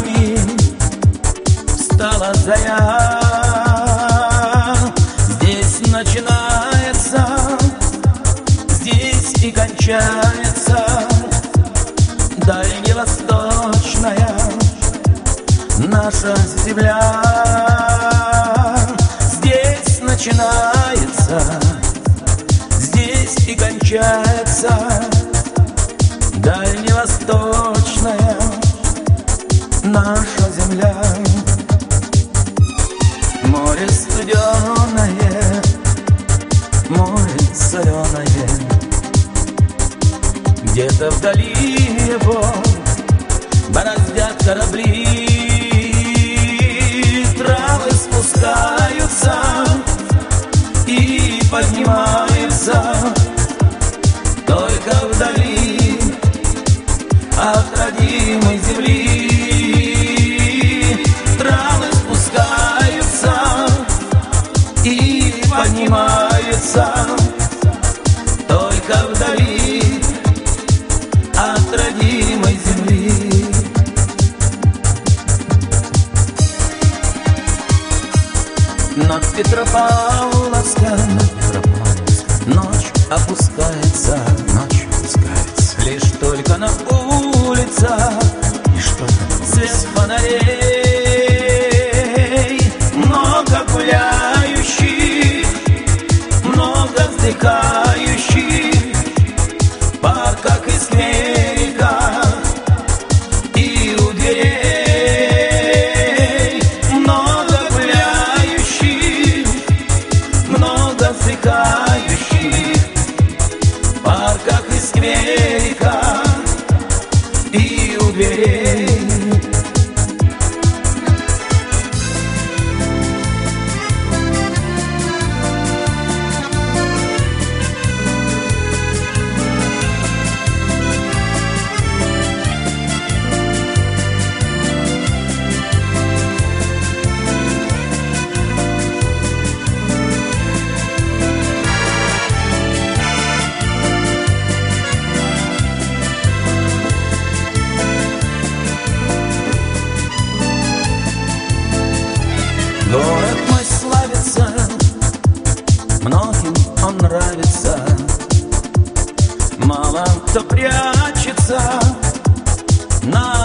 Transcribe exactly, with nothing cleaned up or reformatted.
нами встала заря. Здесь начинается, здесь и кончается дальневосточная наша земля. Здесь начинается, здесь и кончается дальневосточная наша земля. Море студеное, море соленое, где-то вдали его бороздят корабли. Травы спускаются и поднимаются только вдали от родимой земли. Травы спускаются и поднимаются только вдали от родимой земли. Над Петропавловском ночь опускается, ночь опускается. Лишь только на улицах свет фонарей. Много гуляющих, много вздыхающих в парках и сквериках и у дверей. Много гуляющих, много вздыхающих в парках и сквериках и у дверей. Город мой славится, многим он нравится. Мало кто прячется на